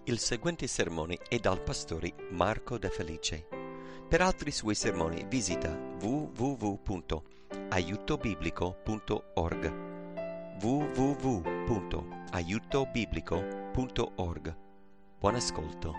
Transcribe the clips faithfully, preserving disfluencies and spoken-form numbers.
Il seguente sermone è dal pastore Marco De Felice. Per altri suoi sermoni visita w w w punto aiuto biblico punto org w w w punto aiuto biblico punto org. Buon ascolto.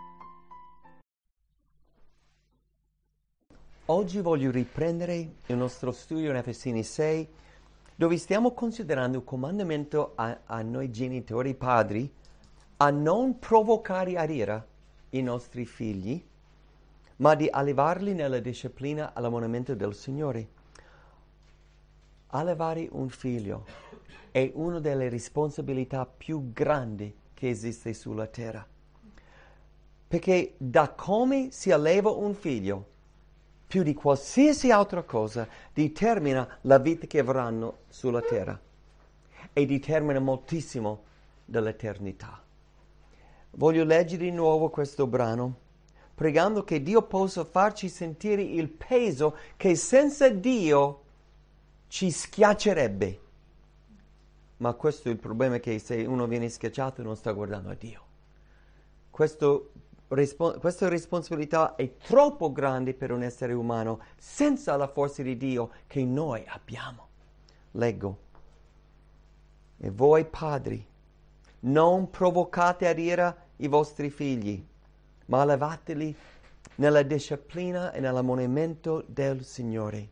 Oggi voglio riprendere il nostro studio in Efesini sei, dove stiamo considerando il comandamento a, a noi genitori padri a non provocare a ira i nostri figli, ma di allevarli nella disciplina all'ammonimento del Signore. Allevare un figlio è una delle responsabilità più grandi che esiste sulla terra, perché da come si alleva un figlio, più di qualsiasi altra cosa, determina la vita che avranno sulla terra e determina moltissimo dell'eternità. Voglio leggere di nuovo questo brano, pregando che Dio possa farci sentire il peso che senza Dio ci schiaccerebbe. Ma questo è il problema, che se uno viene schiacciato non sta guardando a Dio. Questo, rispo- questa responsabilità è troppo grande per un essere umano senza la forza di Dio che noi abbiamo. Leggo. E voi padri, non provocate ad ira i vostri figli, ma allevateli nella disciplina e nell'ammonimento del Signore.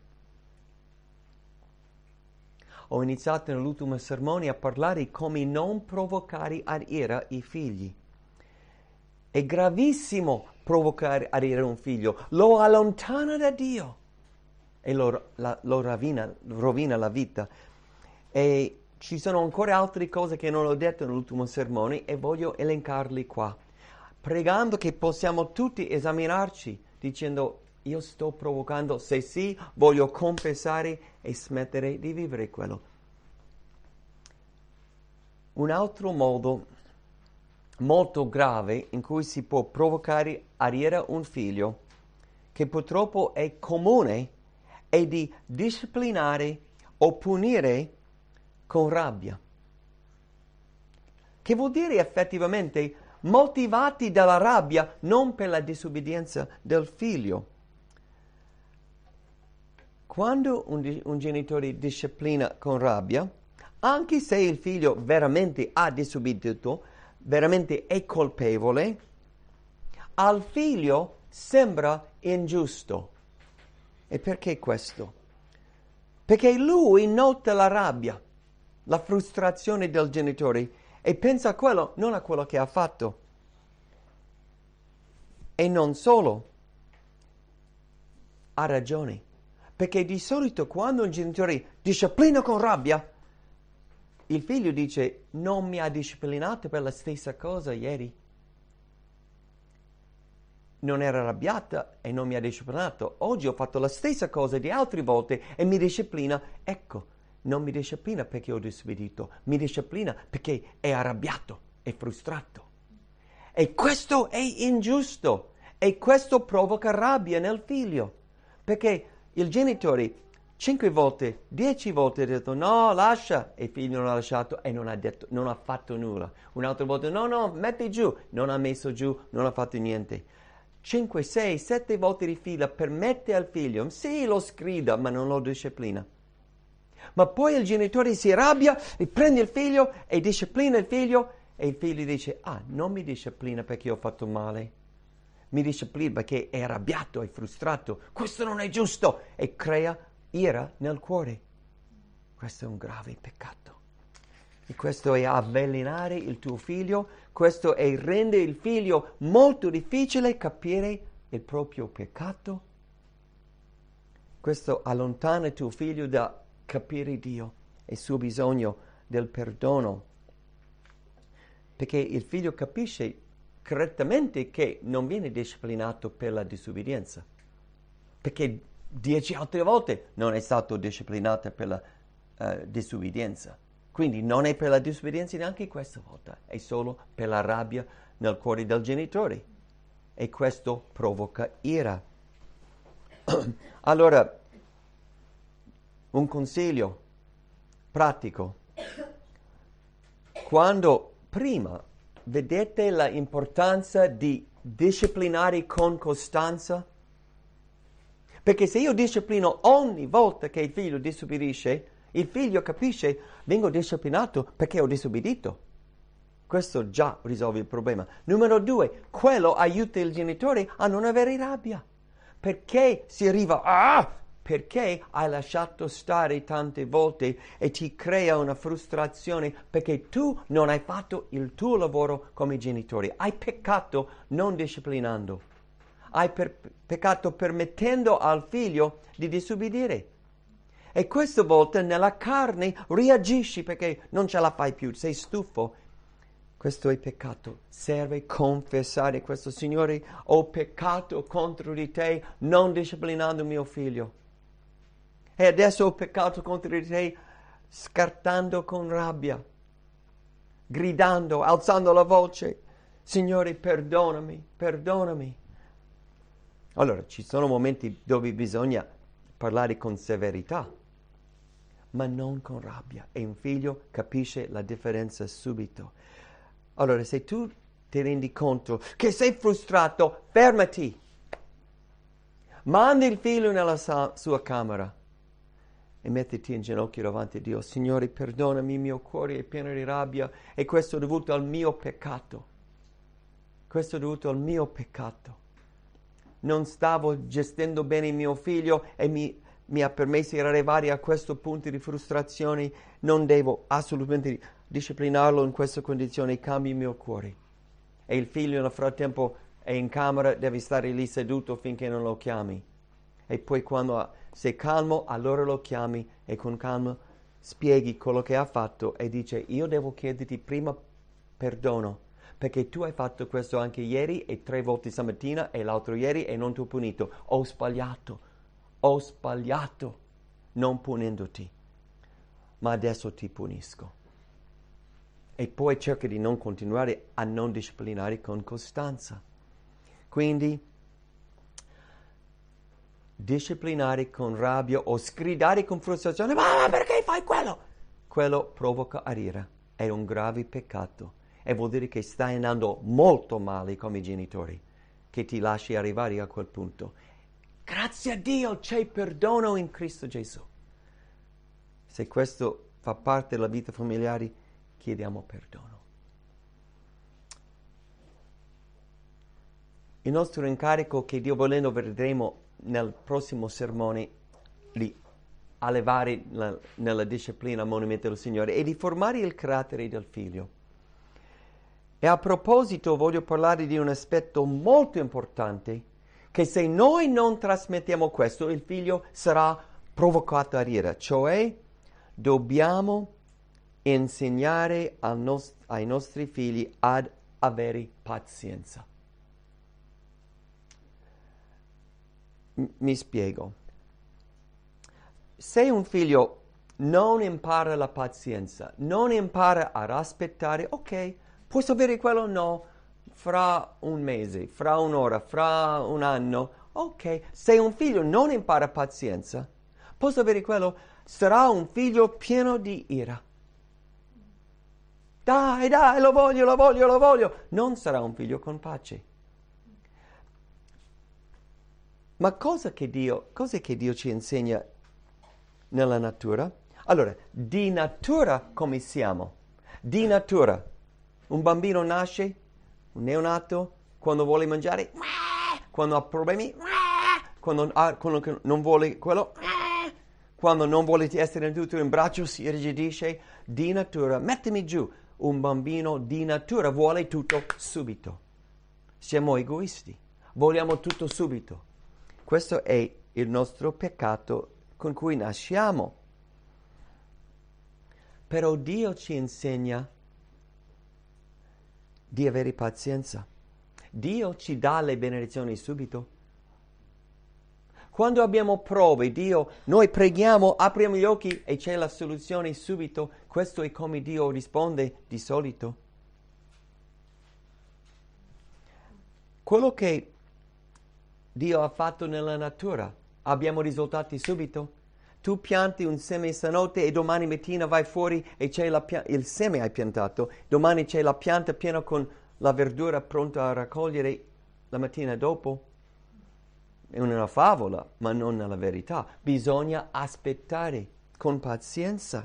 Ho iniziato nell'ultimo sermone a parlare di come non provocare ad ira i figli. È gravissimo provocare ad ira un figlio, lo allontana da Dio e lo, la, lo rovina, rovina la vita. E ci sono ancora altre cose che non ho detto nell'ultimo sermone e voglio elencarli qua, pregando che possiamo tutti esaminarci, dicendo: io sto provocando, se sì, voglio confessare e smettere di vivere quello. Un altro modo molto grave in cui si può provocare ad ira un figlio, che purtroppo è comune, è di disciplinare o punire con rabbia, che vuol dire effettivamente motivati dalla rabbia, non per la disobbedienza del figlio. Quando un, un genitore disciplina con rabbia, anche se il figlio veramente ha disobbedito, veramente è colpevole, al figlio sembra ingiusto. E perché questo? Perché lui nota la rabbia, la frustrazione del genitore e pensa a quello, non a quello che ha fatto. E non solo, ha ragione, perché di solito quando un genitore disciplina con rabbia, il figlio dice: non mi ha disciplinato per la stessa cosa ieri. Non era arrabbiata e non mi ha disciplinato. Oggi ho fatto la stessa cosa di altre volte e mi disciplina. Ecco, non mi disciplina perché ho disobbedito, mi disciplina perché è arrabbiato, è frustrato. E questo è ingiusto e questo provoca rabbia nel figlio, perché il genitore cinque volte, dieci volte ha detto no, lascia, e il figlio non ha lasciato e non ha detto, non ha fatto nulla. Un'altra volta no, no, metti giù, non ha messo giù, non ha fatto niente. Cinque, sei, sette volte di fila permette al figlio, sì, lo sgrida, ma non lo disciplina. Ma poi il genitore si arrabbia e prende il figlio e disciplina il figlio e il figlio dice: ah, non mi disciplina perché ho fatto male, mi disciplina perché è arrabbiato, è frustrato, questo non è giusto, e crea ira nel cuore. Questo è un grave peccato. E questo è avvelenare il tuo figlio, questo è rendere il figlio molto difficile capire il proprio peccato. Questo allontana il tuo figlio da capire Dio e il suo bisogno del perdono, perché il figlio capisce correttamente che non viene disciplinato per la disobbedienza, perché dieci altre volte non è stato disciplinato per la uh, disobbedienza, quindi non è per la disobbedienza neanche questa volta, è solo per la rabbia nel cuore del genitore, e questo provoca ira. Allora, un consiglio pratico: quando prima vedete l'importanza di disciplinare con costanza? Perché se io disciplino ogni volta che il figlio disobbedisce, il figlio capisce, vengo disciplinato perché ho disobbedito. Questo già risolve il problema. Numero due, quello aiuta il genitore a non avere rabbia. Perché si arriva a... Perché hai lasciato stare tante volte e ti crea una frustrazione perché tu non hai fatto il tuo lavoro come genitore. Hai peccato non disciplinando. Hai per- peccato permettendo al figlio di disobbedire. E questa volta nella carne reagisci perché non ce la fai più, sei stufo. Questo è peccato. Serve confessare questo. Signore, ho peccato contro di te non disciplinando mio figlio. E adesso ho peccato contro di te scartando con rabbia, gridando, alzando la voce. Signore, perdonami, perdonami. Allora, ci sono momenti dove bisogna parlare con severità, ma non con rabbia. E un figlio capisce la differenza subito. Allora, se tu ti rendi conto che sei frustrato, fermati. Manda il figlio nella sa- sua camera e mettiti in ginocchio davanti a Dio. Signore, perdonami, il mio cuore è pieno di rabbia e questo è dovuto al mio peccato. Questo è dovuto al mio peccato. Non stavo gestendo bene mio figlio e mi, mi ha permesso di arrivare a questo punto di frustrazione. Non devo assolutamente disciplinarlo in questa condizione. Cambi il mio cuore. E il figlio nel frattempo è in camera, deve stare lì seduto finché non lo chiami. E poi quando sei calmo, allora lo chiami e con calma spieghi quello che ha fatto e dice: io devo chiederti prima perdono perché tu hai fatto questo anche ieri e tre volte stamattina e l'altro ieri e non ti ho punito. Ho sbagliato, ho sbagliato non punendoti, ma adesso ti punisco. E poi cerca di non continuare a non disciplinare con costanza. Quindi disciplinare con rabbia o sgridare con frustrazione, ma perché fai quello? Quello provoca a ira, è un grave peccato e vuol dire che stai andando molto male come genitori, che ti lasci arrivare a quel punto. Grazie a Dio c'è perdono in Cristo Gesù. Se questo fa parte della vita familiare, chiediamo perdono. Il nostro incarico, che Dio volendo vedremo nel prossimo sermone, di allevare la, nella disciplina al monumento del Signore, è di formare il carattere del figlio. E a proposito voglio parlare di un aspetto molto importante, che se noi non trasmettiamo questo, il figlio sarà provocato a ira, cioè dobbiamo insegnare al nost- ai nostri figli ad avere pazienza. M- mi spiego. Se un figlio non impara la pazienza, non impara ad aspettare, ok, posso avere quello? No, fra un mese, fra un'ora, fra un anno, ok. Se un figlio non impara pazienza, posso avere quello? Sarà un figlio pieno di ira. Dai, dai, lo voglio, lo voglio, lo voglio. Non sarà un figlio con pace. Ma cosa che Dio, cosa che Dio ci insegna nella natura? Allora, di natura come siamo? Di natura. Un bambino nasce, un neonato, quando vuole mangiare, quando ha problemi, quando, ha, quando non vuole quello, quando non vuole essere tutto in braccio, si irrigidisce. Di natura, mettimi giù. Un bambino di natura vuole tutto subito. Siamo egoisti, vogliamo tutto subito. Questo è il nostro peccato con cui nasciamo. Però Dio ci insegna di avere pazienza. Dio ci dà le benedizioni subito. Quando abbiamo prove, Dio, noi preghiamo, apriamo gli occhi e c'è la soluzione subito. Questo è come Dio risponde di solito. Quello che Dio ha fatto nella natura, abbiamo risultati subito. Tu pianti un seme stanotte e domani mattina vai fuori e c'è la pia- il seme hai piantato, domani c'è la pianta piena con la verdura pronta a raccogliere la mattina dopo. È una favola, ma non la verità. Bisogna aspettare con pazienza.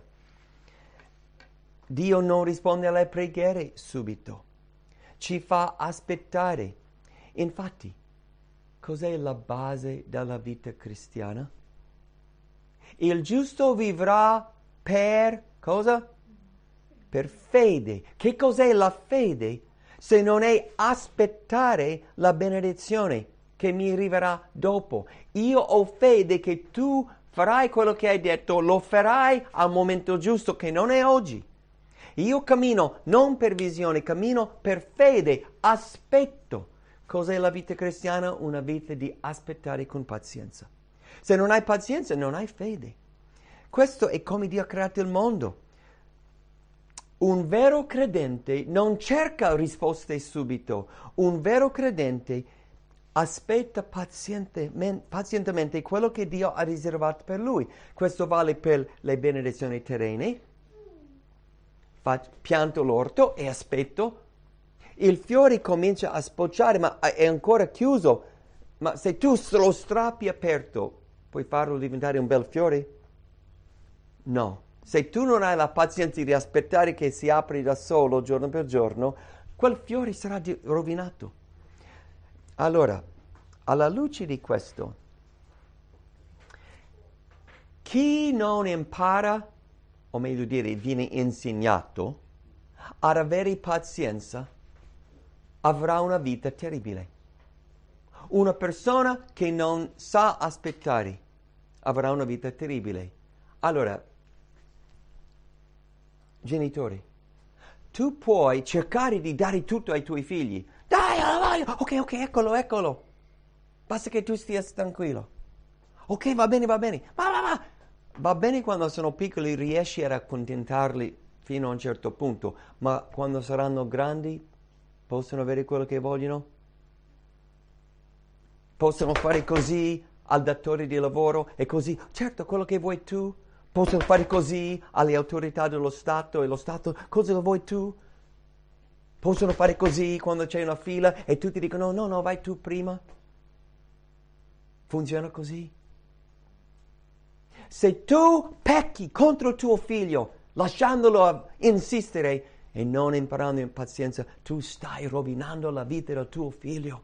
Dio non risponde alle preghiere subito, ci fa aspettare. Infatti, cos'è la base della vita cristiana? Il giusto vivrà per cosa? Per fede. Che cos'è la fede se non è aspettare la benedizione che mi arriverà dopo? Io ho fede che tu farai quello che hai detto, lo farai al momento giusto, che non è oggi. Io cammino non per visione, cammino per fede, aspetto. Cos'è la vita cristiana? Una vita di aspettare con pazienza. Se non hai pazienza, non hai fede. Questo è come Dio ha creato il mondo. Un vero credente non cerca risposte subito. Un vero credente aspetta pazientemente, pazientemente quello che Dio ha riservato per lui. Questo vale per le benedizioni terrene. Pianto l'orto e aspetto. Il fiore comincia a spocciare, ma è ancora chiuso. Ma se tu lo strappi aperto, puoi farlo diventare un bel fiore? No. Se tu non hai la pazienza di aspettare che si apri da solo giorno per giorno, quel fiore sarà di- rovinato. Allora, alla luce di questo, chi non impara, o meglio dire, viene insegnato ad avere pazienza, avrà una vita terribile. Una persona che non sa aspettare avrà una vita terribile. Allora, genitori, tu puoi cercare di dare tutto ai tuoi figli. Dai, la voglio! Ok, ok, eccolo, eccolo. Basta che tu stia tranquillo. Ok, va bene, va bene. Va, va, va. Va bene quando sono piccoli, riesci a accontentarli fino a un certo punto, ma quando saranno grandi possono avere quello che vogliono? Possono fare così al datore di lavoro e così, certo, quello che vuoi tu. Possono fare così alle autorità dello Stato e lo Stato, cosa lo vuoi tu? Possono fare così quando c'è una fila e tutti dicono no, no, vai tu prima. Funziona così. Se tu pecchi contro tuo figlio, lasciandolo insistere e non imparando in pazienza, tu stai rovinando la vita del tuo figlio.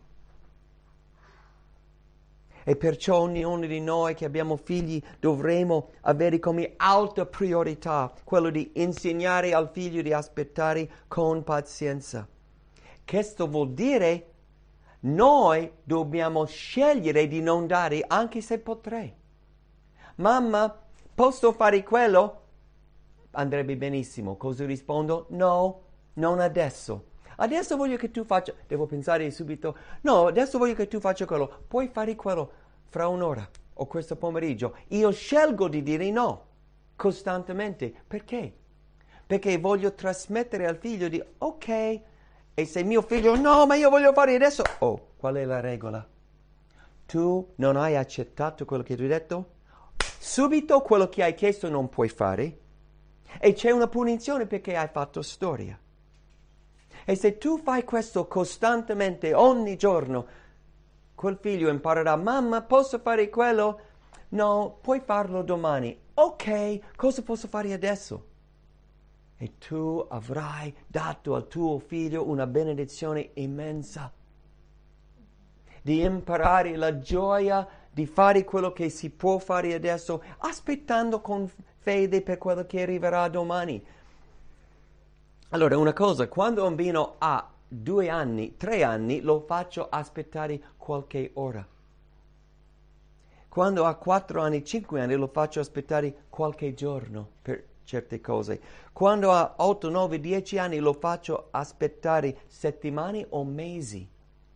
E perciò ognuno di noi che abbiamo figli dovremo avere come alta priorità quello di insegnare al figlio di aspettare con pazienza. Questo vuol dire noi dobbiamo scegliere di non dare anche se potrei. Mamma, posso fare quello? Andrebbe benissimo. Cosa rispondo? No, non adesso. Adesso voglio che tu faccia... Devo pensare subito. No, adesso voglio che tu faccia quello. Puoi fare quello fra un'ora o questo pomeriggio. Io scelgo di dire no costantemente. Perché? Perché voglio trasmettere al figlio di ok. E se mio figlio no, ma io voglio fare adesso. Oh, qual è la regola? Tu non hai accettato quello che ti ho detto? Subito quello che hai chiesto non puoi fare. E c'è una punizione perché hai fatto storia. E se tu fai questo costantemente, ogni giorno, quel figlio imparerà, mamma, posso fare quello? No, puoi farlo domani. Ok, cosa posso fare adesso? E tu avrai dato al tuo figlio una benedizione immensa. Di imparare la gioia di fare quello che si può fare adesso, aspettando con fede per quello che arriverà domani. Allora, una cosa, quando un bambino ha due anni, tre anni, lo faccio aspettare qualche ora. Quando ha quattro anni, cinque anni, lo faccio aspettare qualche giorno per certe cose. Quando ha otto, nove, dieci anni, lo faccio aspettare settimane o mesi.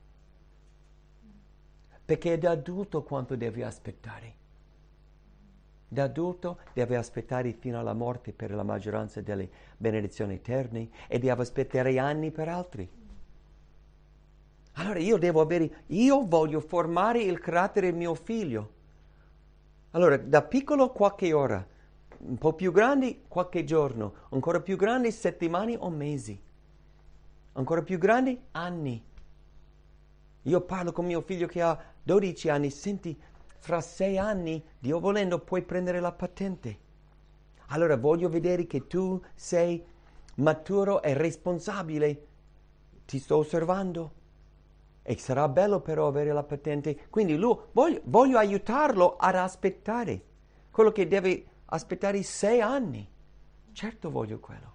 Perché da adulto quanto devi aspettare? Da adulto devi aspettare fino alla morte per la maggioranza delle benedizioni eterne e devi aspettare anni per altri. Allora io devo avere, io voglio formare il carattere del mio figlio. Allora, da piccolo qualche ora, un po' più grandi qualche giorno, ancora più grandi settimane o mesi, ancora più grandi anni. Io parlo con mio figlio che ha dodici anni, senti, fra sei anni, Dio volendo, puoi prendere la patente. Allora voglio vedere che tu sei maturo e responsabile. Ti sto osservando. E sarà bello però avere la patente. Quindi lui, voglio, voglio aiutarlo ad aspettare. Quello che deve aspettare sei anni. Certo voglio quello.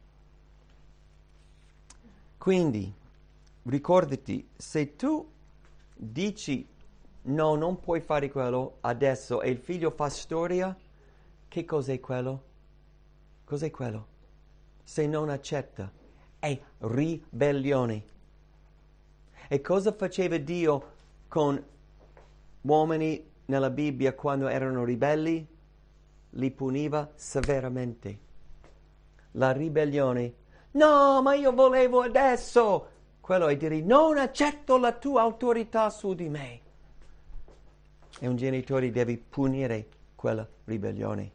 Quindi, ricordati, se tu dici no, non puoi fare quello adesso e il figlio fa storia, che cos'è quello? Cos'è quello? Se non accetta, è ribellione. E cosa faceva Dio con uomini nella Bibbia quando erano ribelli? Li puniva severamente. La ribellione, no, ma io volevo adesso. Quello è dire, non accetto la tua autorità su di me. E un genitore deve punire quella ribellione.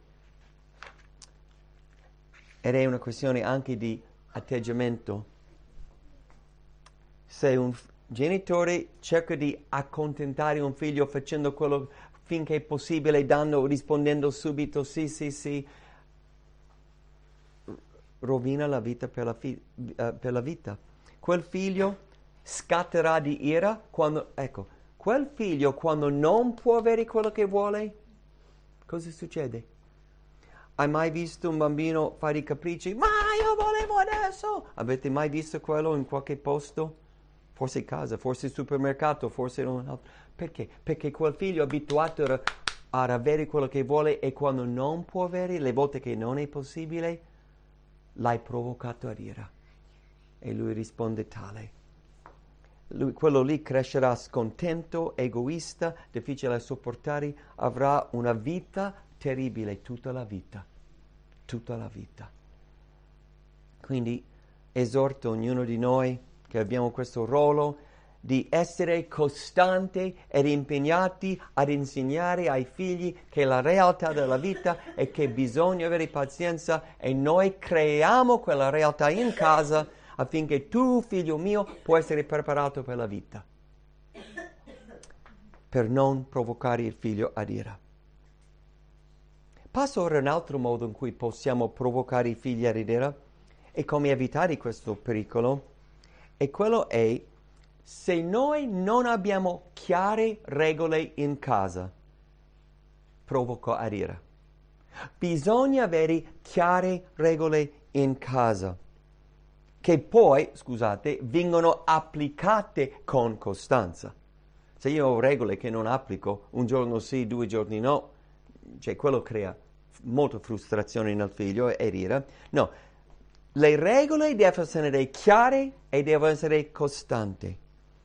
Ed è una questione anche di atteggiamento. Se un f- genitore cerca di accontentare un figlio facendo quello finché è possibile, dando, rispondendo subito sì, sì, sì, rovina la vita per la, fi- uh, per la vita. Quel figlio scatterà di ira quando, ecco, quel figlio quando non può avere quello che vuole, cosa succede? Hai mai visto un bambino fare i capricci? Ma io volevo adesso! Avete mai visto quello in qualche posto? Forse casa, forse il supermercato, forse un altro. Perché? Perché quel figlio è abituato a, ad avere quello che vuole e quando non può avere, le volte che non è possibile, l'hai provocato ad ira. E lui risponde tale. Lui, quello lì crescerà scontento, egoista, difficile da sopportare, avrà una vita terribile tutta la vita. Tutta la vita. Quindi esorto ognuno di noi che abbiamo questo ruolo di essere costanti ed impegnati ad insegnare ai figli che la realtà della vita è che bisogna avere pazienza e noi creiamo quella realtà in casa affinché tu, figlio mio, puoi essere preparato per la vita, per non provocare il figlio ad ira. Passo ora a un altro modo in cui possiamo provocare i figli ad ira e come evitare questo pericolo, e quello è se noi non abbiamo chiare regole in casa, provoca ad ira. Bisogna avere chiare regole in casa, che poi, scusate, vengono applicate con costanza. Se io ho regole che non applico, un giorno sì, due giorni no, cioè quello crea molta frustrazione nel figlio e ira. No, le regole devono essere chiare e devono essere costanti.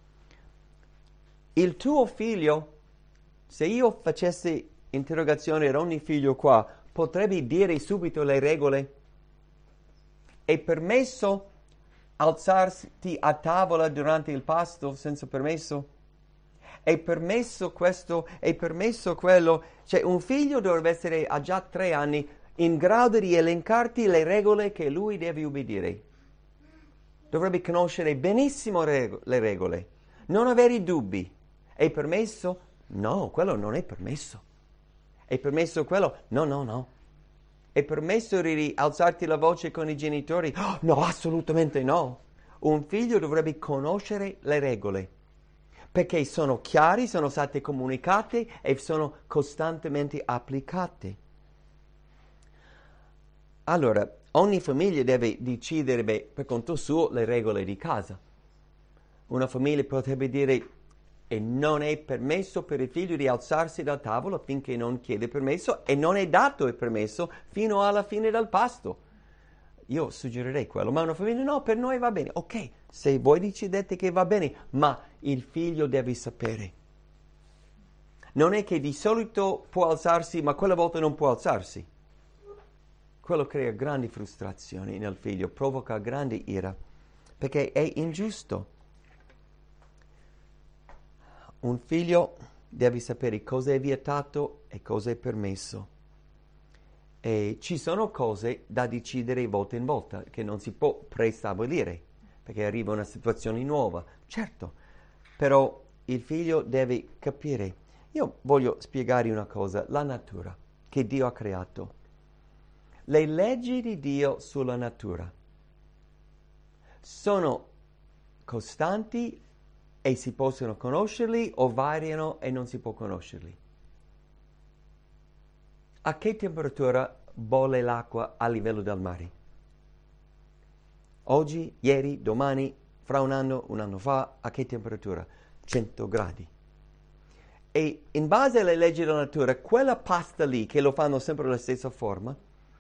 Il tuo figlio, se io facessi interrogazione ad ogni figlio qua, potrebbe dire subito le regole? È permesso alzarti a tavola durante il pasto senza permesso? È permesso questo? È permesso quello? Cioè un figlio dovrebbe essere a già tre anni in grado di elencarti le regole che lui deve ubbidire. Dovrebbe conoscere benissimo reg- le regole, non avere dubbi. È permesso? No, quello non è permesso. È permesso quello? No, no, no. È permesso di alzarti la voce con i genitori? Oh, no, assolutamente no. Un figlio dovrebbe conoscere le regole, perché sono chiari, sono state comunicate e sono costantemente applicate. Allora, ogni famiglia deve decidere beh, per conto suo le regole di casa. Una famiglia potrebbe dire e non è permesso per il figlio di alzarsi dal tavolo finché non chiede permesso e non è dato il permesso fino alla fine del pasto. Io suggerirei quello, ma una famiglia no, per noi va bene. Ok, se voi decidete che va bene, ma il figlio deve sapere. Non è che di solito può alzarsi, ma quella volta non può alzarsi. Quello crea grandi frustrazioni nel figlio, provoca grande ira, perché è ingiusto. Un figlio devi sapere cosa è vietato e cosa è permesso. E ci sono cose da decidere volta in volta, che non si può prestabilire, perché arriva una situazione nuova. Certo, però il figlio deve capire. Io voglio spiegare una cosa, la natura che Dio ha creato. Le leggi di Dio sulla natura sono costanti e si possono conoscerli o variano e non si può conoscerli. A che temperatura bolle l'acqua a livello del mare? Oggi, ieri, domani, fra un anno, un anno fa, a che temperatura? cento gradi. E in base alle leggi della natura, quella pasta lì, che lo fanno sempre alla stessa forma,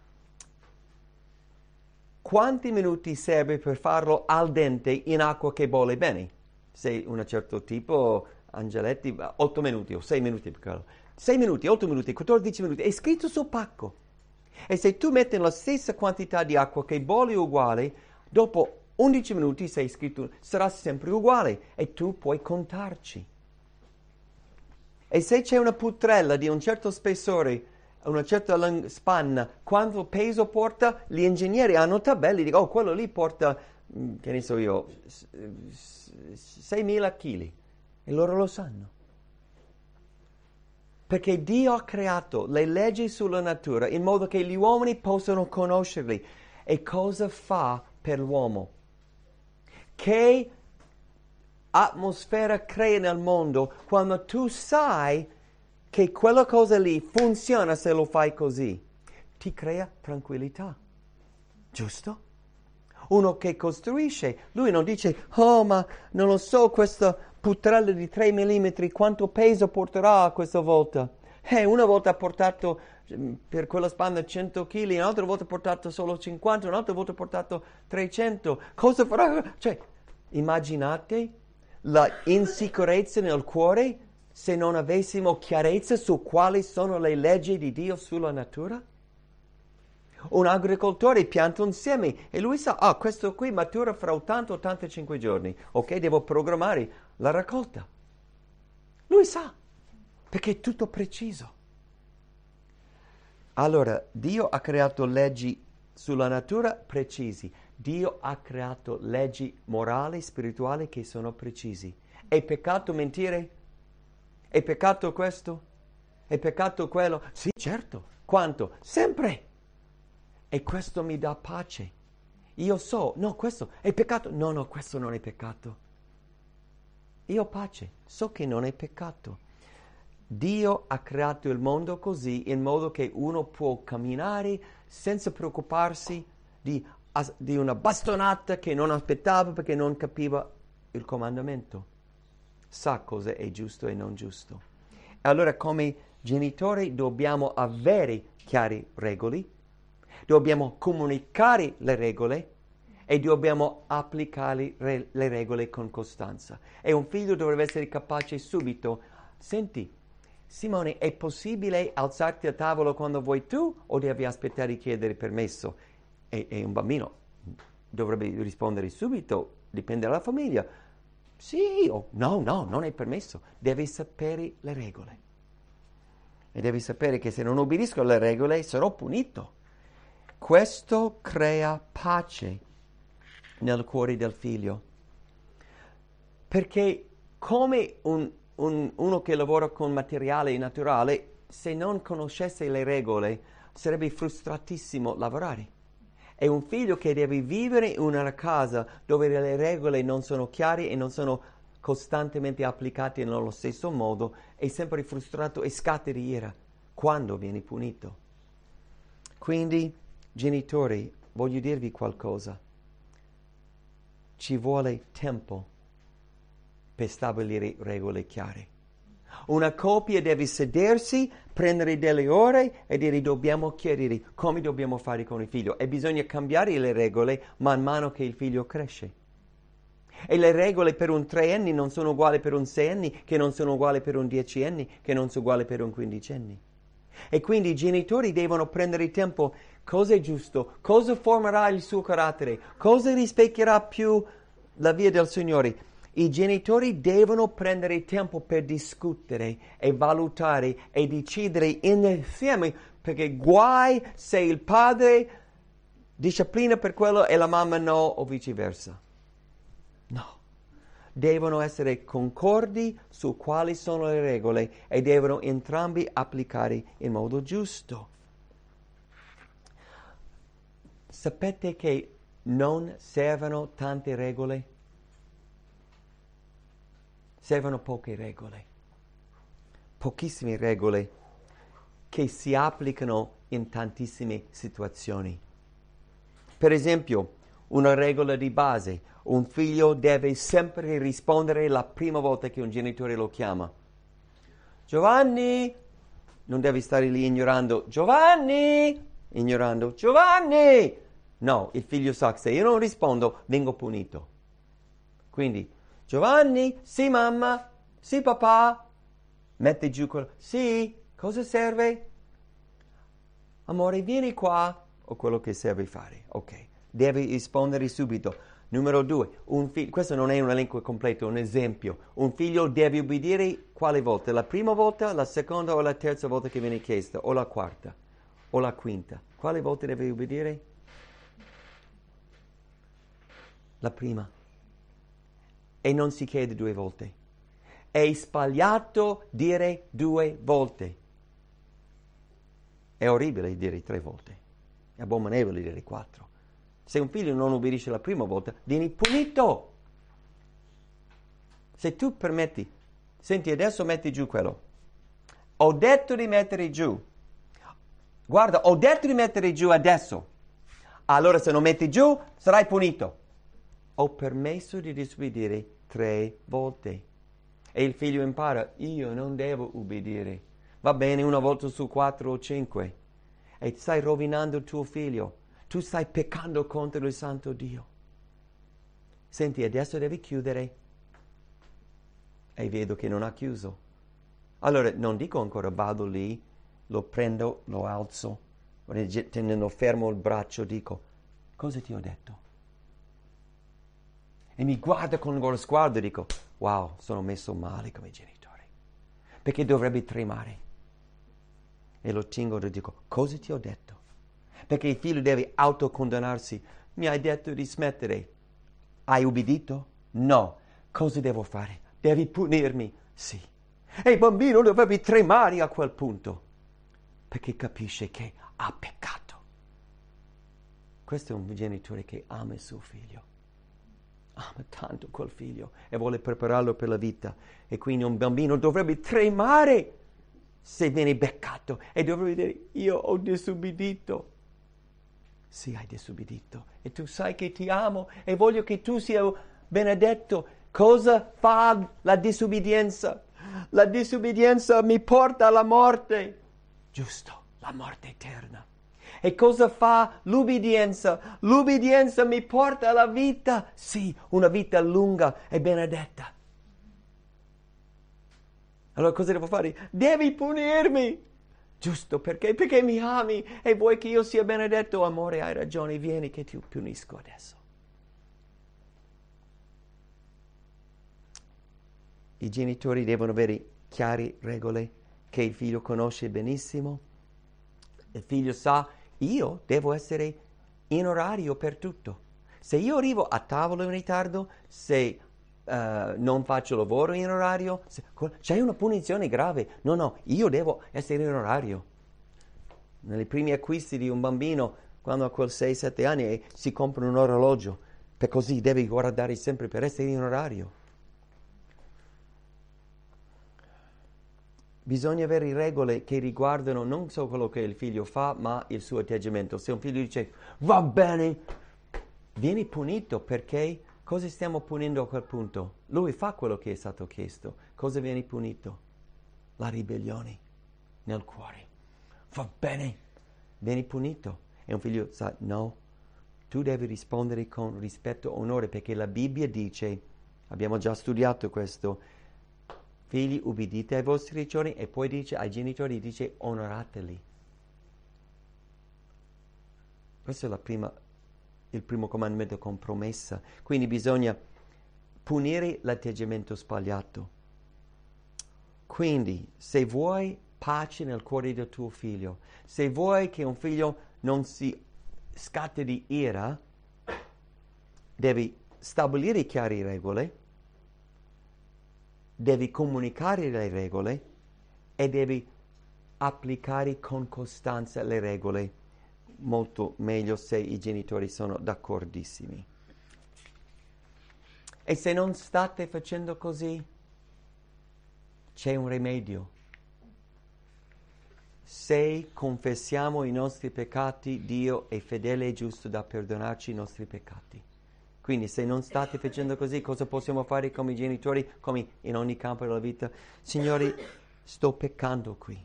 quanti minuti serve per farlo al dente in acqua che bolle bene? Se un certo tipo, Angeletti, otto minuti o sei minuti per quello. sei minuti, otto minuti, quattordici minuti, è scritto sul pacco. E se tu metti la stessa quantità di acqua che bolle uguale, dopo undici minuti sei scritto, sarà sempre uguale e tu puoi contarci. E se c'è una putrella di un certo spessore, una certa lang- spanna, quanto peso porta, gli ingegneri hanno tabelle, dicono, oh, quello lì porta, che ne so io, seimila chili. E loro lo sanno. Perché Dio ha creato le leggi sulla natura in modo che gli uomini possano conoscerli. E cosa fa per l'uomo? Che atmosfera crea nel mondo quando tu sai che quella cosa lì funziona se lo fai così? Ti crea tranquillità. Giusto? Uno che costruisce, lui non dice, oh ma non lo so, questa putrella di tre millimetri quanto peso porterà questa volta? Eh, una volta ha portato per quella spanna cento chili, un'altra volta ha portato solo cinquanta, un'altra volta ha portato trecento. Cosa farà? Cioè, immaginate la insicurezza nel cuore se non avessimo chiarezza su quali sono le leggi di Dio sulla natura? Un agricoltore pianta un seme e lui sa, ah, questo qui matura fra ottanta ottantacinque giorni. Ok, devo programmare la raccolta. Lui sa, perché è tutto preciso. Allora, Dio ha creato leggi sulla natura precisi. Dio ha creato leggi morali, spirituali che sono precisi. È peccato mentire? È peccato questo? È peccato quello? Sì, certo. Quanto? Sempre. E questo mi dà pace. Io so, no, questo è peccato. No, no, questo non è peccato. Io ho pace, so che non è peccato. Dio ha creato il mondo così, in modo che uno può camminare senza preoccuparsi di, di una bastonata che non aspettava perché non capiva il comandamento. Sa cosa è giusto e non giusto. Allora, come genitori dobbiamo avere chiare regole, dobbiamo comunicare le regole e dobbiamo applicare re- le regole con costanza. E un figlio dovrebbe essere capace subito. Senti, Simone, è possibile alzarti a tavola quando vuoi tu o devi aspettare di chiedere permesso? E, e un bambino dovrebbe rispondere subito, dipende dalla famiglia. Sì o no, no, non è permesso. Devi sapere le regole. E devi sapere che se non obbedisco alle regole sarò punito. Questo crea pace nel cuore del figlio. Perché come un, un, uno che lavora con materiale naturale, se non conoscesse le regole, sarebbe frustratissimo lavorare. È un figlio che deve vivere in una casa dove le regole non sono chiare e non sono costantemente applicate nello stesso modo, è sempre frustrato e scatta di ira quando viene punito. Quindi, genitori, voglio dirvi qualcosa. Ci vuole tempo per stabilire regole chiare. Una coppia deve sedersi, prendere delle ore e dire dobbiamo chiarire come dobbiamo fare con il figlio e bisogna cambiare le regole man mano che il figlio cresce. E le regole per un tre anni non sono uguali per un sei anni, che non sono uguali per un dieci anni, che non sono uguali per un quindici anni. E quindi i genitori devono prendere tempo. Cosa è giusto? Cosa formerà il suo carattere? Cosa rispecchierà più la via del Signore? I genitori devono prendere tempo per discutere e valutare e decidere insieme, perché guai se il padre disciplina per quello e la mamma no, o viceversa. No. Devono essere concordi su quali sono le regole e devono entrambi applicare in modo giusto. Sapete che non servono tante regole? Servono poche regole. Pochissime regole che si applicano in tantissime situazioni. Per esempio, una regola di base: un figlio deve sempre rispondere la prima volta che un genitore lo chiama. Giovanni! Non devi stare lì ignorando. Giovanni! Ignorando. Giovanni! No, il figlio sa che se io non rispondo vengo punito. Quindi, Giovanni? Sì, mamma? Sì, papà? Mette giù quello. Sì? Cosa serve? Amore, vieni qua. O quello che serve fare. Ok. Devi rispondere subito. Numero due. Un figlio, questo non è un elenco completo, è un esempio. Un figlio deve obbedire quale volta? La prima volta, la seconda o la terza volta che viene chiesto? O la quarta? O la quinta? Quale volta deve obbedire? La prima. E non si chiede due volte. È sbagliato dire due volte. È orribile dire tre volte. È abominevole dire quattro. Se un figlio non obbedisce la prima volta, vieni punito. Se tu permetti, senti, adesso metti giù quello. Ho detto di mettere giù. Guarda, ho detto di mettere giù adesso. Allora se non metti giù, sarai punito. Ho permesso di disobbedire tre volte. E il figlio impara, io non devo ubbidire. Va bene, una volta su quattro o cinque. E stai rovinando il tuo figlio. Tu stai peccando contro il santo Dio. Senti, adesso devi chiudere. E vedo che non ha chiuso. Allora, non dico ancora, vado lì, lo prendo, lo alzo, tenendo fermo il braccio, dico, cosa ti ho detto? E mi guarda con lo sguardo e dico, wow, sono messo male come genitore. Perché dovrebbe tremare. E lo tingo e dico, cosa ti ho detto? Perché il figlio deve autocondannarsi. Mi hai detto di smettere. Hai ubbidito? No. Cosa devo fare? Devi punirmi? Sì. E il bambino dovrebbe tremare a quel punto. Perché capisce che ha peccato. Questo è un genitore che ama il suo figlio. Ama tanto quel figlio e vuole prepararlo per la vita. E quindi un bambino dovrebbe tremare se viene beccato. E dovrebbe dire, io ho disobbedito. Sì, hai disobbedito e tu sai che ti amo e voglio che tu sia benedetto. Cosa fa la disobbedienza? La disobbedienza mi porta alla morte. Giusto, la morte eterna. E cosa fa l'ubbidienza? L'ubbidienza mi porta alla vita. Sì, una vita lunga e benedetta. Allora cosa devo fare? Devi punirmi. Giusto, perché? Perché mi ami e vuoi che io sia benedetto. Amore, hai ragione, vieni che ti punisco adesso. I genitori devono avere chiare regole che il figlio conosce benissimo. Il figlio sa, io devo essere in orario per tutto. Se io arrivo a tavola in ritardo, se Uh, non faccio lavoro in orario, se, c'è una punizione grave. No, no, io devo essere in orario. Nei primi acquisti di un bambino, quando ha quel sei sette anni, eh, si compra un orologio, per così devi guardare sempre per essere in orario. Bisogna avere regole che riguardano non solo quello che il figlio fa, ma il suo atteggiamento. Se un figlio dice, va bene, vieni punito perché... Cosa stiamo punendo a quel punto? Lui fa quello che è stato chiesto. Cosa viene punito? La ribellione nel cuore. Va bene, vieni punito. E un figlio sa, no, tu devi rispondere con rispetto e onore, perché la Bibbia dice, abbiamo già studiato questo, figli ubbidite ai vostri genitori, e poi dice ai genitori, dice onorateli. Questa è la prima il primo comandamento con promessa. Quindi bisogna punire l'atteggiamento sbagliato. Quindi, se vuoi pace nel cuore del tuo figlio, se vuoi che un figlio non si scatti di ira, devi stabilire chiare regole, devi comunicare le regole e devi applicare con costanza le regole, molto meglio se i genitori sono d'accordissimi. E se non state facendo così, c'è un rimedio. Se confessiamo i nostri peccati, Dio è fedele e giusto da perdonarci i nostri peccati. Quindi se non state facendo così, cosa possiamo fare come genitori, come in ogni campo della vita? Signori, sto peccando qui.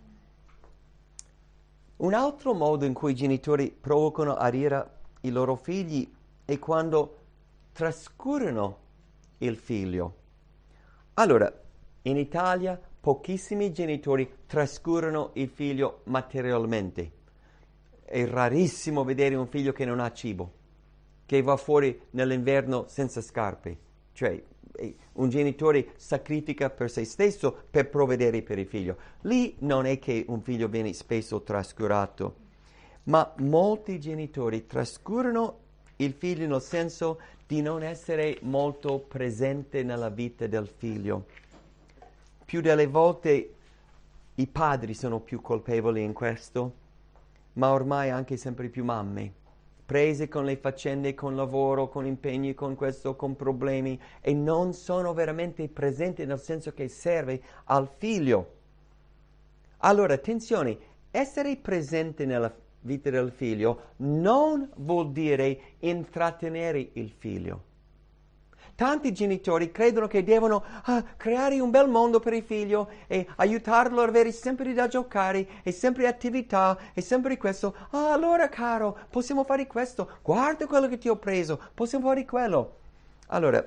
Un altro modo in cui i genitori provocano a ira i loro figli è quando trascurano il figlio. Allora, in Italia pochissimi genitori trascurano il figlio materialmente. È rarissimo vedere un figlio che non ha cibo, che va fuori nell'inverno senza scarpe. Cioè, un genitore sacrifica per se stesso per provvedere per il figlio. Lì non è che un figlio viene spesso trascurato, ma molti genitori trascurano il figlio nel senso di non essere molto presente nella vita del figlio. Più delle volte i padri sono più colpevoli in questo, ma ormai anche sempre più mamme, prese con le faccende, con lavoro, con impegni, con questo, con problemi, e non sono veramente presenti nel senso che serve al figlio. Allora, attenzione, essere presente nella vita del figlio non vuol dire intrattenere il figlio. Tanti genitori credono che devono ah, creare un bel mondo per il figlio e aiutarlo ad avere sempre da giocare e sempre attività e sempre questo. Ah, allora caro, possiamo fare questo. Guarda quello che ti ho preso, possiamo fare quello. Allora,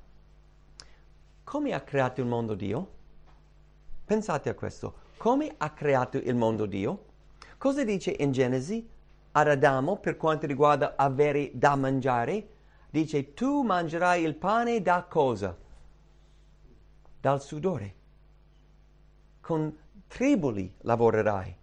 come ha creato il mondo Dio? Pensate a questo. Come ha creato il mondo Dio? Cosa dice in Genesi ad Adamo per quanto riguarda avere da mangiare? Dice, tu mangerai il pane da cosa? Dal sudore. Con triboli lavorerai.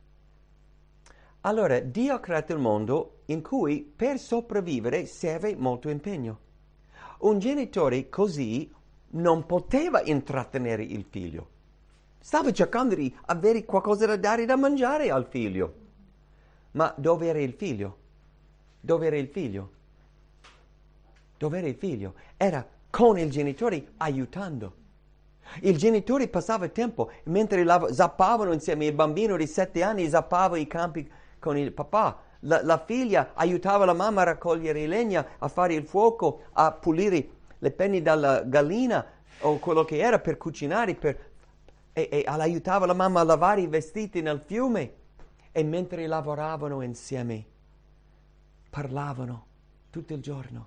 Allora, Dio ha creato il mondo in cui per sopravvivere serve molto impegno. Un genitore così non poteva intrattenere il figlio. Stava cercando di avere qualcosa da dare da mangiare al figlio. Ma dove era il figlio? Dove era il figlio? Dove era il figlio? Era con il genitore aiutando. Il genitore passava tempo, mentre lav- zappavano insieme, il bambino di sette anni zappava i campi con il papà. La, la figlia aiutava la mamma a raccogliere legna, a fare il fuoco, a pulire le penne dalla gallina o quello che era per cucinare, per, e, e aiutava la mamma a lavare i vestiti nel fiume. E mentre lavoravano insieme, parlavano tutto il giorno.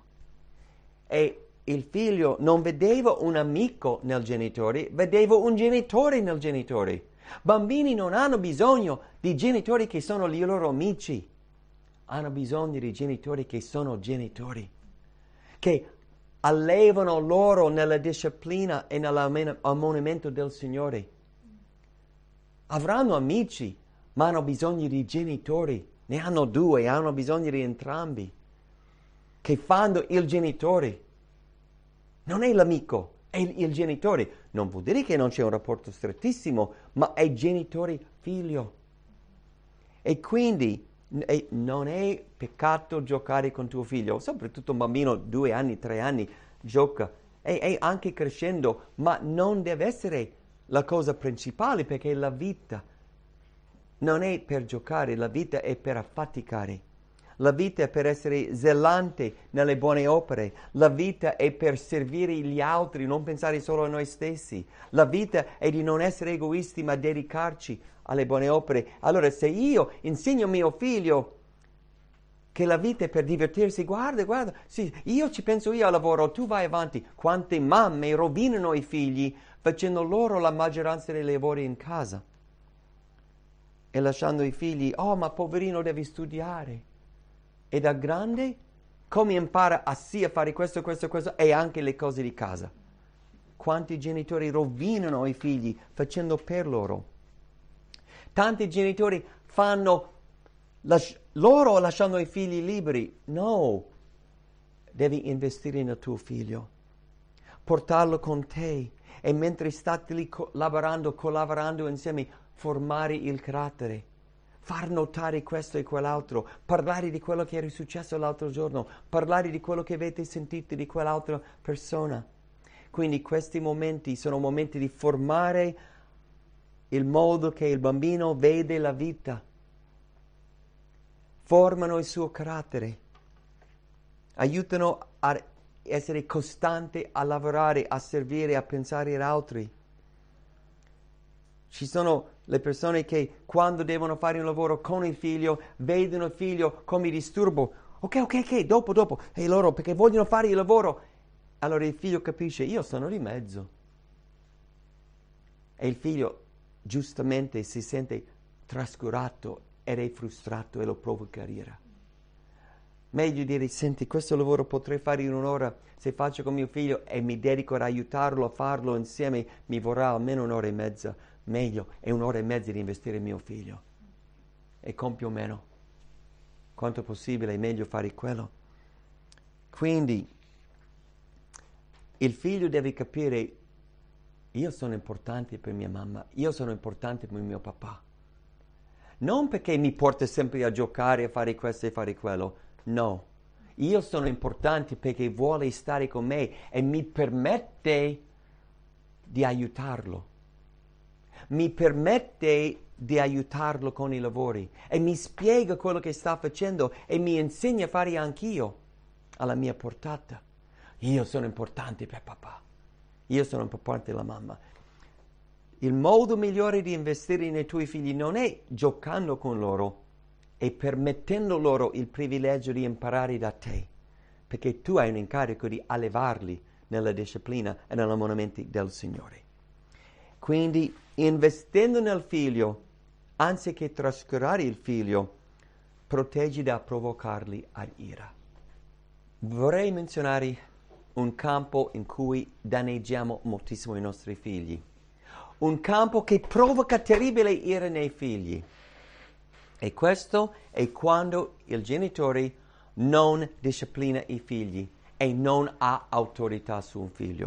E il figlio non vedeva un amico nel genitore, vedeva un genitore nel genitore. Bambini non hanno bisogno di genitori che sono i loro amici, hanno bisogno di genitori che sono genitori, che allevano loro nella disciplina e nell'ammonimento del Signore. Avranno amici, ma hanno bisogno di genitori, ne hanno due, hanno bisogno di entrambi, che fanno il genitore. Non è l'amico, è il, il genitore. Non vuol dire che non c'è un rapporto strettissimo, ma è genitore-figlio. E quindi è, non è peccato giocare con tuo figlio, soprattutto un bambino due anni, tre anni, gioca, e, e anche crescendo, ma non deve essere la cosa principale, perché la vita non è per giocare, la vita è per affaticare. La vita è per essere zelante nelle buone opere. La vita è per servire gli altri, non pensare solo a noi stessi. La vita è di non essere egoisti, ma dedicarci alle buone opere. Allora, se io insegno a mio figlio che la vita è per divertirsi, guarda, guarda, sì, io ci penso io al lavoro, tu vai avanti. Quante mamme rovinano i figli facendo loro la maggioranza dei lavori in casa e lasciando i figli, oh, ma poverino, devi studiare. E da grande come impara a sì a fare questo, questo, questo e anche le cose di casa. Quanti genitori rovinano i figli facendo per loro. Tanti genitori fanno las- loro lasciando i figli liberi. No, devi investire nel tuo figlio, portarlo con te e mentre state lì co- lavorando, collaborando insieme, formare il carattere, far notare questo e quell'altro, parlare di quello che era successo l'altro giorno, parlare di quello che avete sentito di quell'altra persona. Quindi questi momenti sono momenti di formare il modo che il bambino vede la vita, formano il suo carattere, aiutano a essere costante a lavorare, a servire, a pensare ad altri. Ci sono le persone che quando devono fare un lavoro con il figlio, vedono il figlio come disturbo. Ok, ok, ok, dopo, dopo. E loro perché vogliono fare il lavoro. Allora il figlio capisce, io sono di mezzo. E il figlio giustamente si sente trascurato ed è frustrato e lo provoca ira. Meglio dire, senti, questo lavoro potrei fare in un'ora, se faccio con mio figlio e mi dedico ad aiutarlo a farlo insieme, mi vorrà almeno un'ora e mezza. Meglio è un'ora e mezza di investire in mio figlio. E compio meno. Quanto possibile è meglio fare quello. Quindi, il figlio deve capire, io sono importante per mia mamma, io sono importante per mio papà. Non perché mi porta sempre a giocare, a fare questo e fare quello. No, io sono importante perché vuole stare con me e mi permette di aiutarlo. Mi permette di aiutarlo con i lavori e mi spiega quello che sta facendo e mi insegna a fare anch'io alla mia portata. Io sono importante per papà. Io sono importante per la mamma. Il modo migliore di investire nei tuoi figli non è giocando con loro, e permettendo loro il privilegio di imparare da te, perché tu hai un incarico di allevarli nella disciplina e nell'ammonimento del Signore. Quindi, investendo nel figlio, anziché trascurare il figlio, proteggi da provocarli ad ira. Vorrei menzionare un campo in cui danneggiamo moltissimo i nostri figli, un campo che provoca terribile ira nei figli. E questo è quando il genitore non disciplina i figli e non ha autorità su un figlio.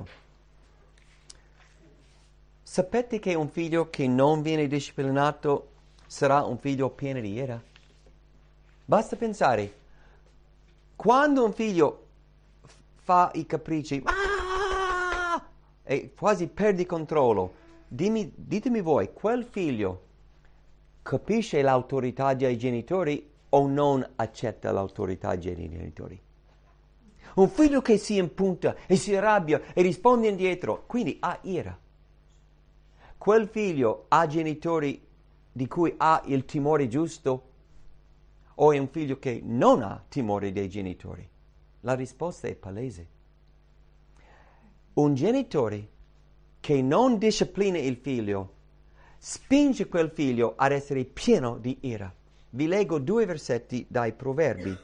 Sapete che un figlio che non viene disciplinato sarà un figlio pieno di ira? Basta pensare, quando un figlio f- fa i capricci ah! e quasi perde controllo, dimmi, ditemi voi, quel figlio capisce l'autorità dei genitori o non accetta l'autorità dei genitori? Un figlio che si impunta e si arrabbia e risponde indietro, quindi ha ira. Quel figlio ha genitori di cui ha il timore giusto o è un figlio che non ha timore dei genitori? La risposta è palese. Un genitore che non disciplina il figlio spinge quel figlio ad essere pieno di ira. Vi leggo due versetti dai Proverbi.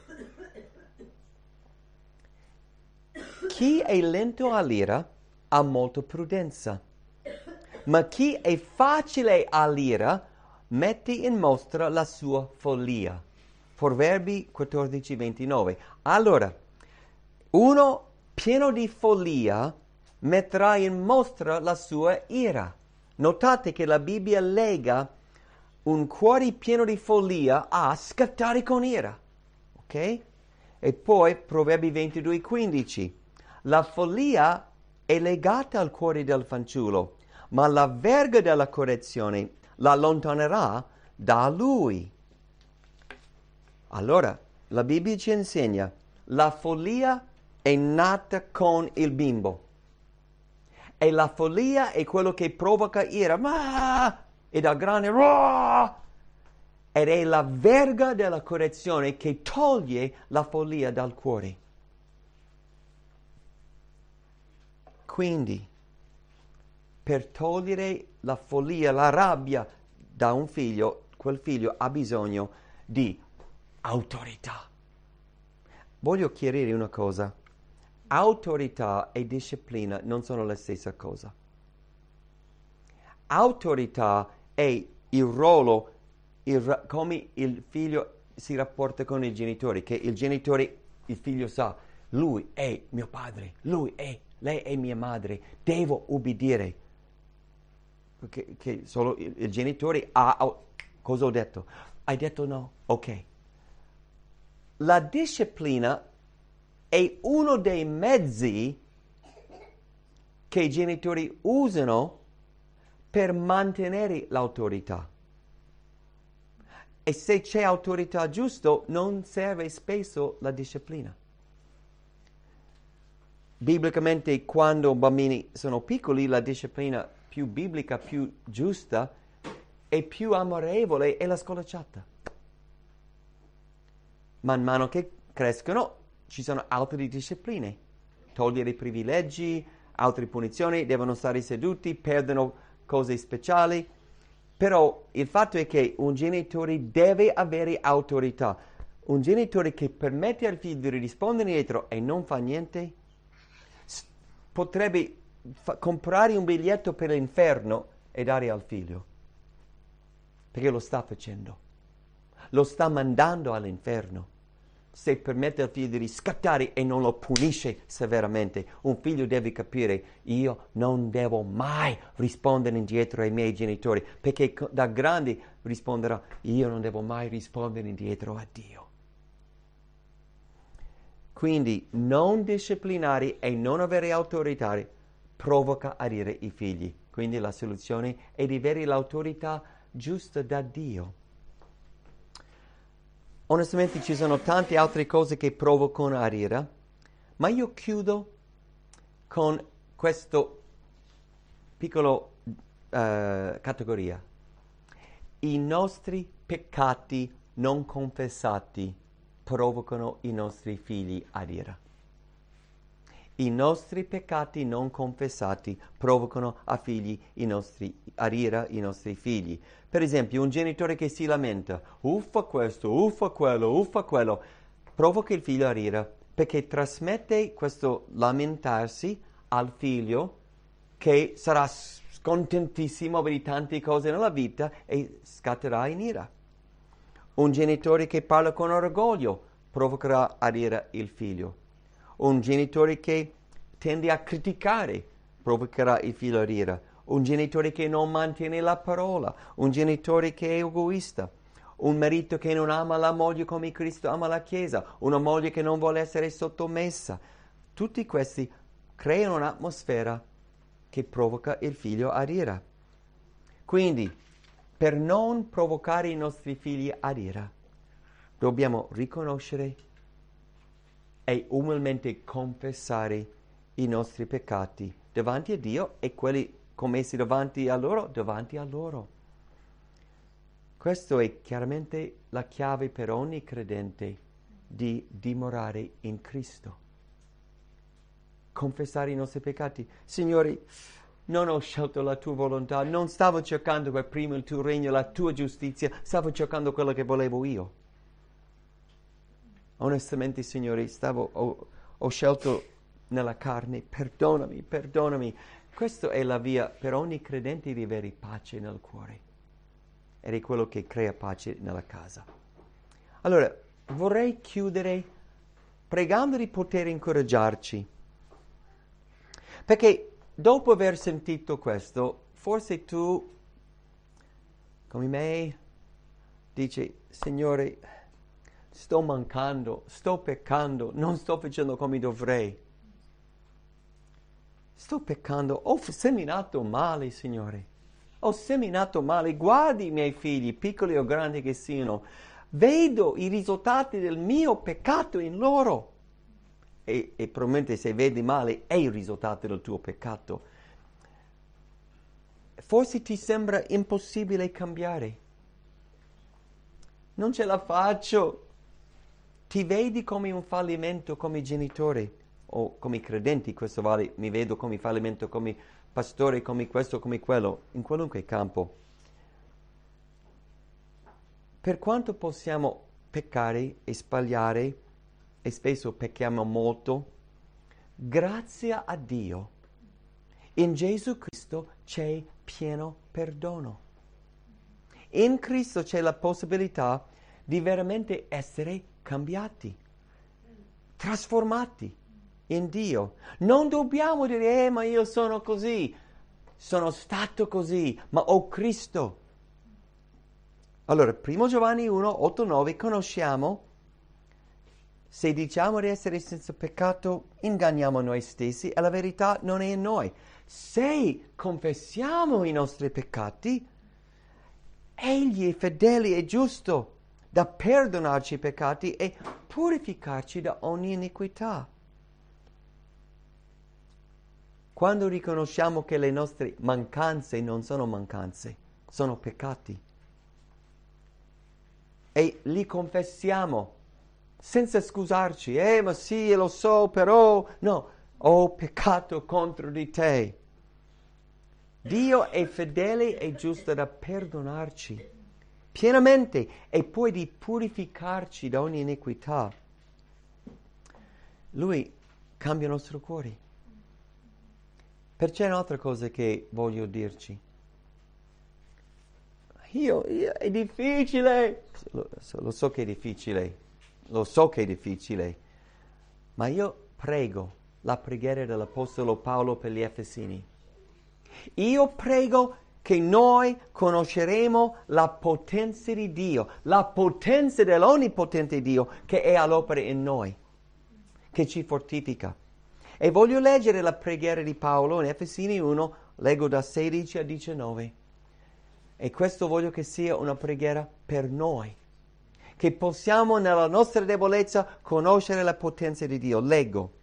Chi è lento all'ira ha molta prudenza, ma chi è facile all'ira mette in mostra la sua follia. Proverbi quattordici ventinove. Allora, uno pieno di follia metterà in mostra la sua ira. Notate che la Bibbia lega un cuore pieno di follia a scattare con ira. Ok? E poi Proverbi ventidue quindici. La follia è legata al cuore del fanciullo, ma la verga della correzione la allontanerà da lui. Allora, la Bibbia ci insegna, la follia è nata con il bimbo. E la follia è quello che provoca ira, ma e da grande roh! Ed è la verga della correzione che toglie la follia dal cuore. Quindi, per togliere la follia, la rabbia da un figlio, quel figlio ha bisogno di autorità. voglio chiarire una cosa. Autorità e disciplina non sono la stessa cosa. Autorità è il ruolo, il, come il figlio si rapporta con i genitori, che il genitore, il figlio sa, lui è mio padre, lui è, lei è mia madre, devo ubbidire. Perché che solo il, il genitore ha, oh, cosa ho detto? Hai detto no? Ok. La disciplina è uno dei mezzi che i genitori usano per mantenere l'autorità. E se c'è autorità giusto, non serve spesso la disciplina. Biblicamente, quando bambini sono piccoli, la disciplina più biblica, più giusta e più amorevole è la scolacciata. Man mano che crescono, ci sono altre discipline. Togliere i privilegi, altre punizioni, devono stare seduti, perdono cose speciali. Però il fatto è che un genitore deve avere autorità. Un genitore che permette al figlio di rispondere indietro e non fa niente, s- potrebbe fa- comprare un biglietto per l'inferno e dare al figlio. Perché lo sta facendo. Lo sta mandando all'inferno. Se permette al figlio di riscattare e non lo punisce severamente, un figlio deve capire: io non devo mai rispondere indietro ai miei genitori, perché da grande risponderà: io non devo mai rispondere indietro a Dio. Quindi non disciplinare e non avere autorità provoca a dire i figli. Quindi la soluzione è di avere l'autorità giusta da Dio. Onestamente ci sono tante altre cose che provocano a ira, ma io chiudo con questo piccolo uh, categoria. I nostri peccati non confessati provocano i nostri figli a ira. I nostri peccati non confessati provocano a figli i nostri, a ira i nostri figli. Per esempio, un genitore che si lamenta, uffa questo, uffa quello, uffa quello, provoca il figlio a ira perché trasmette questo lamentarsi al figlio, che sarà scontentissimo di tante cose nella vita e scatterà in ira. Un genitore che parla con orgoglio provocherà a ira il figlio. Un genitore che tende a criticare provocherà il figlio a ira. Un genitore che non mantiene la parola. Un genitore che è egoista. Un marito che non ama la moglie come Cristo ama la Chiesa. Una moglie che non vuole essere sottomessa. Tutti questi creano un'atmosfera che provoca il figlio a ira. Quindi, per non provocare i nostri figli a ira, dobbiamo riconoscere e umilmente confessare i nostri peccati davanti a Dio e quelli commessi davanti a loro, davanti a loro. Questo è chiaramente la chiave per ogni credente di dimorare in Cristo. Confessare i nostri peccati. Signore, non ho scelto la tua volontà, non stavo cercando per primo il tuo regno, la tua giustizia, stavo cercando quello che volevo io. Onestamente, Signore, stavo, ho, ho scelto nella carne, perdonami, perdonami. Questa è la via per ogni credente di avere pace nel cuore. Ed è quello che crea pace nella casa. Allora, vorrei chiudere pregando di poter incoraggiarci. Perché dopo aver sentito questo, forse tu, come me, dici: Signore, sto mancando, sto peccando, non sto facendo come dovrei. Sto peccando, ho seminato male, Signore. Ho seminato male. Guardi i miei figli, piccoli o grandi che siano. Vedo i risultati del mio peccato in loro. E, e probabilmente se vedi male è il risultato del tuo peccato. Forse ti sembra impossibile cambiare. Non ce la faccio. Ti vedi come un fallimento come genitore o come credenti, questo vale, mi vedo come fallimento come pastore, come questo, come quello, in qualunque campo. Per quanto possiamo peccare e sbagliare, e spesso pecchiamo molto, grazie a Dio, in Gesù Cristo c'è pieno perdono. In Cristo c'è la possibilità di veramente essere cambiati, trasformati in Dio. Non dobbiamo dire, eh, ma io sono così, sono stato così, ma ho Cristo. Allora, primo Giovanni uno, otto, nove, conosciamo, se diciamo di essere senza peccato, inganniamo noi stessi e la verità non è in noi. Se confessiamo i nostri peccati, Egli è fedele e giusto da perdonarci i peccati e purificarci da ogni iniquità. Quando riconosciamo che le nostre mancanze non sono mancanze, sono peccati, e li confessiamo senza scusarci, eh ma sì, lo so, però no, ho peccato contro di te. Dio è fedele e giusto da perdonarci pienamente e poi di purificarci da ogni iniquità. Lui cambia il nostro cuore. Perciò è un'altra cosa che voglio dirci. Io, io è difficile, lo, lo so che è difficile, lo so che è difficile, ma io prego la preghiera dell'Apostolo Paolo per gli Efesini. Io prego che noi conosceremo la potenza di Dio, la potenza dell'onnipotente Dio che è all'opera in noi, che ci fortifica. E voglio leggere la preghiera di Paolo in Efesini uno, leggo da sedici a diciannove. E questo voglio che sia una preghiera per noi, che possiamo nella nostra debolezza conoscere la potenza di Dio. Leggo.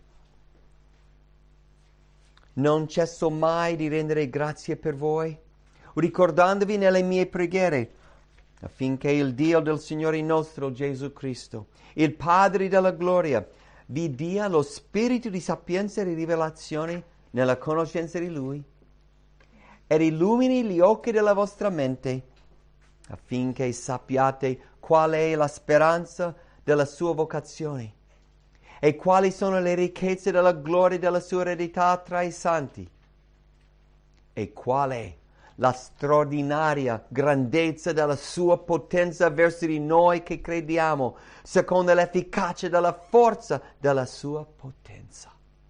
Non cesso mai di rendere grazie per voi, ricordandovi nelle mie preghiere, affinché il Dio del Signore nostro Gesù Cristo, il Padre della gloria, vi dia lo spirito di sapienza e di rivelazione nella conoscenza di Lui, ed illumini gli occhi della vostra mente, affinché sappiate qual è la speranza della sua vocazione e quali sono le ricchezze della gloria della sua eredità tra i santi, e qual è la straordinaria grandezza della sua potenza verso di noi che crediamo, secondo l'efficacia della forza della sua potenza.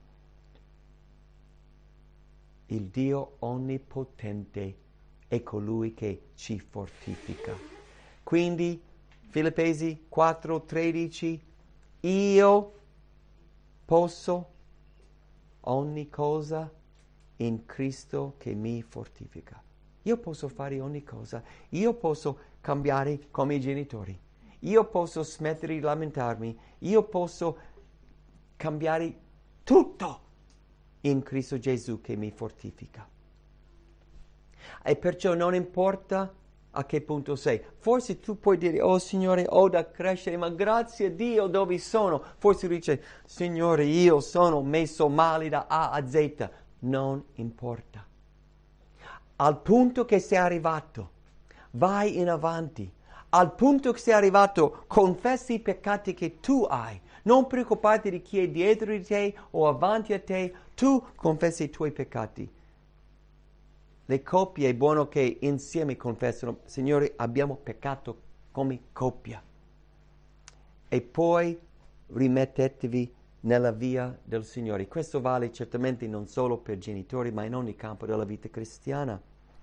Il Dio onnipotente è colui che ci fortifica. Quindi, Filippesi quattro tredici, io posso ogni cosa in Cristo che mi fortifica. Io posso fare ogni cosa. Io posso cambiare come i genitori. Io posso smettere di lamentarmi. Io posso cambiare tutto in Cristo Gesù che mi fortifica. E perciò non importa a che punto sei. Forse tu puoi dire, oh Signore, ho da crescere, ma grazie a Dio dove sono. Forse dice, Signore, io sono messo male da A a Z. Non importa. Al punto che sei arrivato, vai in avanti. Al punto che sei arrivato, confessi i peccati che tu hai. Non preoccuparti di chi è dietro di te o avanti a te. Tu confessi i tuoi peccati. Le coppie è buono che insieme confessano, Signore, abbiamo peccato come coppia. E poi rimettetevi nella via del Signore. Questo vale certamente non solo per genitori, ma in ogni campo della vita cristiana.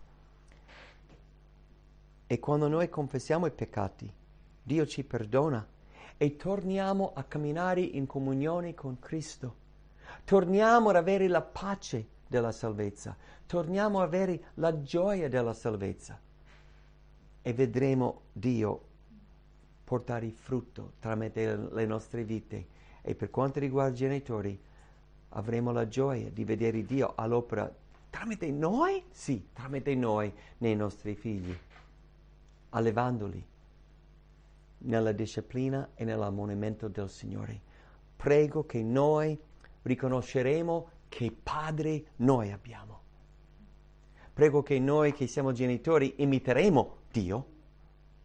E quando noi confessiamo i peccati, Dio ci perdona e torniamo a camminare in comunione con Cristo. Torniamo ad avere la pace della salvezza. Torniamo ad avere la gioia della salvezza. E vedremo Dio portare frutto tramite le nostre vite. E per quanto riguarda i genitori, avremo la gioia di vedere Dio all'opera tramite noi? Sì, tramite noi nei nostri figli, allevandoli nella disciplina e nell'ammonimento del Signore. Prego che noi riconosceremo che Padre noi abbiamo. Prego che noi che siamo genitori imiteremo Dio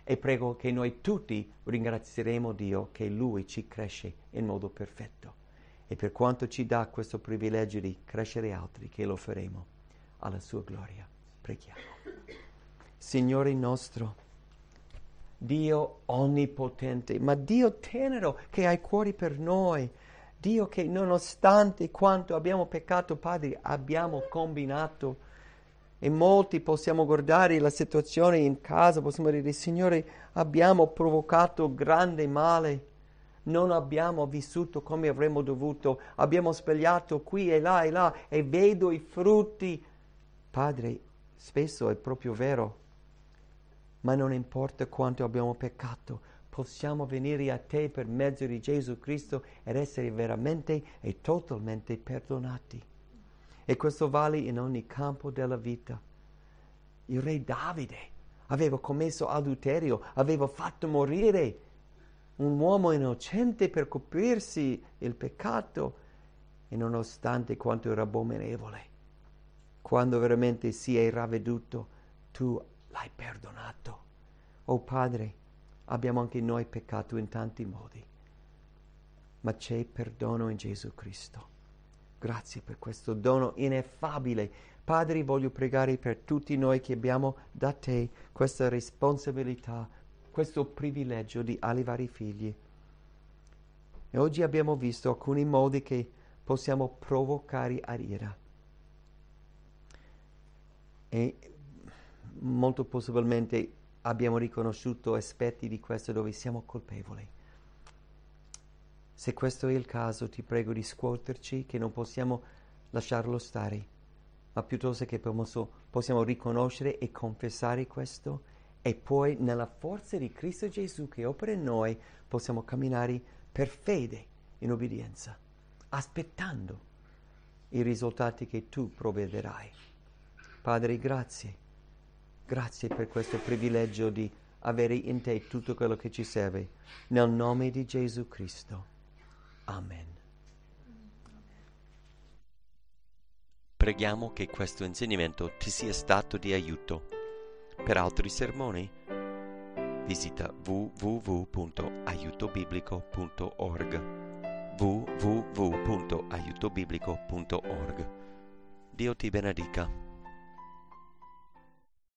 e prego che noi tutti ringrazieremo Dio che Lui ci cresce in modo perfetto. E per quanto ci dà questo privilegio di crescere altri, che lo faremo alla sua gloria. Preghiamo. Signore nostro, Dio onnipotente, ma Dio tenero che hai cuore per noi, Dio che nonostante quanto abbiamo peccato, Padre, abbiamo combinato. E molti possiamo guardare la situazione in casa, possiamo dire, Signore, abbiamo provocato grande male, non abbiamo vissuto come avremmo dovuto, abbiamo sbagliato qui e là e là e vedo i frutti. Padre, spesso è proprio vero, ma non importa quanto abbiamo peccato, possiamo venire a Te per mezzo di Gesù Cristo ed essere veramente e totalmente perdonati. E questo vale in ogni campo della vita. Il re Davide aveva commesso adulterio, aveva fatto morire un uomo innocente per coprirsi il peccato, e nonostante quanto era abominevole, quando veramente si è ravveduto, tu l'hai perdonato. Oh Padre, abbiamo anche noi peccato in tanti modi, ma c'è perdono in Gesù Cristo. Grazie per questo dono ineffabile. Padre, voglio pregare per tutti noi che abbiamo da Te questa responsabilità, questo privilegio di allevare i figli. E oggi abbiamo visto alcuni modi che possiamo provocare ad ira. E molto possibilmente abbiamo riconosciuto aspetti di questo dove siamo colpevoli. Se questo è il caso, ti prego di scuoterci che non possiamo lasciarlo stare, ma piuttosto che possiamo riconoscere e confessare questo, e poi nella forza di Cristo Gesù che opera in noi possiamo camminare per fede in obbedienza, aspettando i risultati che tu provvederai. Padre, grazie. Grazie per questo privilegio di avere in Te tutto quello che ci serve. Nel nome di Gesù Cristo. Amen. Preghiamo che questo insegnamento ti sia stato di aiuto. Per altri sermoni, visita w w w punto aiuto biblico punto org w w w punto aiuto biblico punto org. Dio ti benedica.